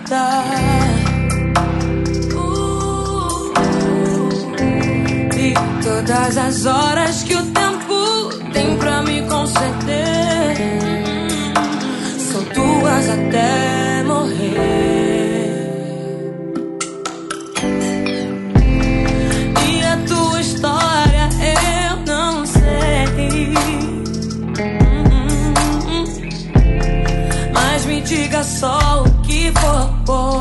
dar. E todas as horas que o tempo tem pra me conceder são tuas até morrer. E a tua história eu não sei, mas me diga só o que for bom.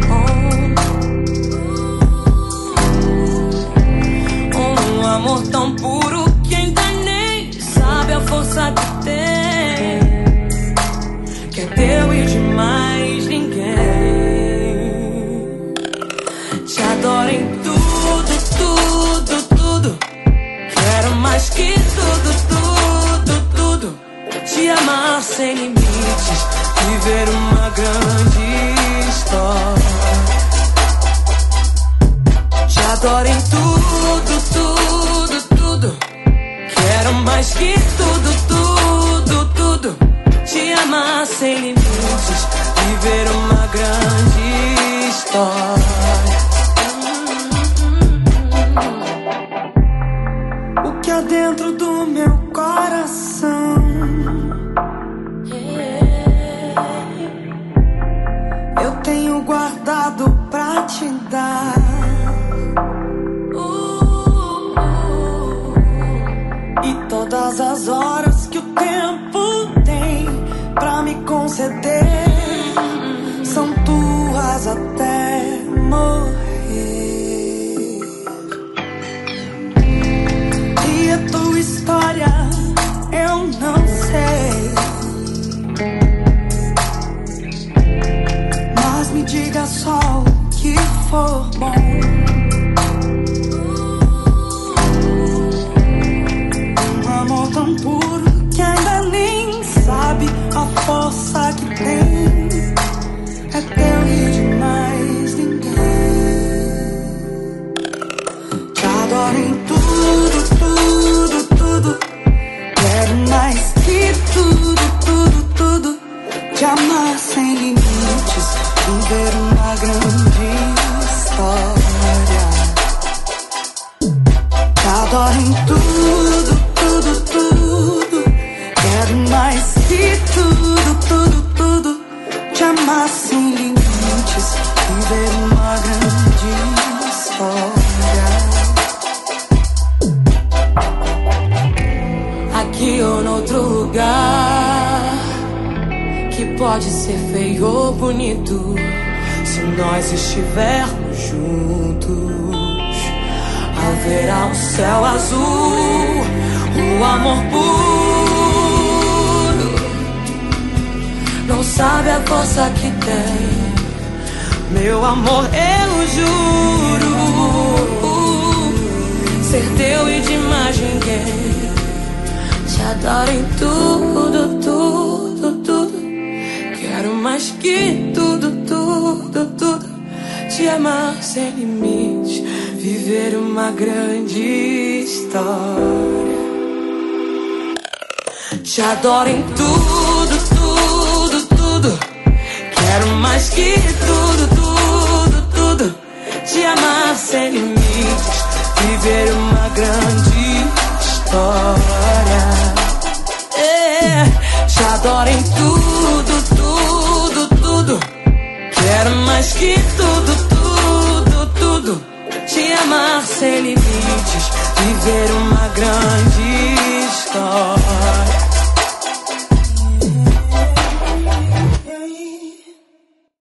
Um amor tão puro que ainda nem sabe a força que tem, que é teu e de mais ninguém. Te adoro em tudo, tudo, tudo. Quero mais que tudo, tudo, tudo. Te amar sem limites, viver uma grande história. Te adoro em tudo, tudo, tudo. Quero mais que tudo, tudo, tudo. Te amar sem limites, viver uma grande história. O que há dentro do meu coração eu tenho guardado pra te dar. E todas as horas que o tempo tem pra me conceder são tuas até morrer. E a tua história eu não sei, mas me diga só o que for bom. Um amor tão puro que ainda nem sabe a força que tem, é teu e de mais ninguém. Te adoro em tudo, tudo, tudo. Quero mais que tudo, tudo, tudo. Te amar sem limites, viver uma grande história. Te adoro em tudo, tudo, tudo. Quero mais que tudo, tudo, tudo. Te amar sem limites, viver uma grande história. Aqui ou noutro lugar, que pode ser feio ou bonito, se nós estivermos juntos, haverá um céu azul, um amor puro. Não sabe a força que tem, meu amor, eu juro, ser teu e de mais ninguém. Te adoro em tudo, tudo, tudo. Quero mais que tudo, tudo, tudo. Te amar sem limite, viver uma grande história. Te adoro em tudo, tudo, tudo. Quero mais que tudo, tudo, tudo. Te amar sem limites, viver uma grande história. Te adoro em tudo, tudo, tudo. Quero mais que tudo, tudo, tudo. Te amar sem limites, viver uma grande história.